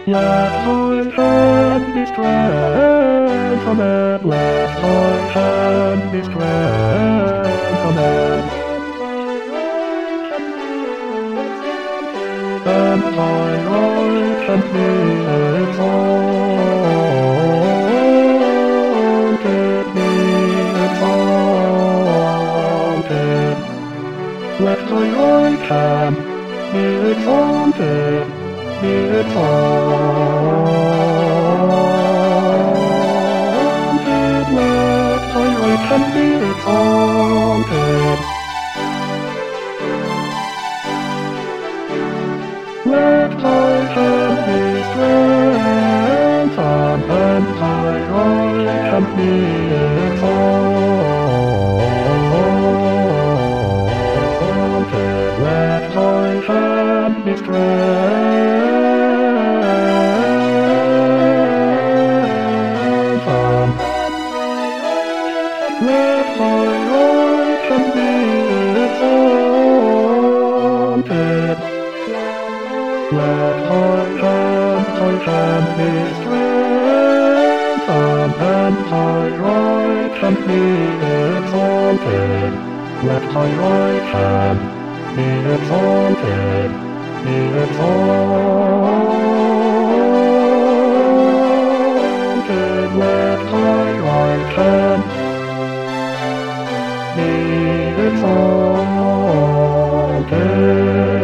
Left right hand is strengthened, left right hand is strengthened, and my right hand is exalted. Left my right hand is exalted. It's haunted, left my right hand be exalted. Left my hand be strengthened, and my right hand be exalted. Left my hand be strengthened. Let my right hand be exalted. Let my hand be strengthened, and my right hand be exalted. Let my right hand be exalted, be exalted. Let my right hand be exalted.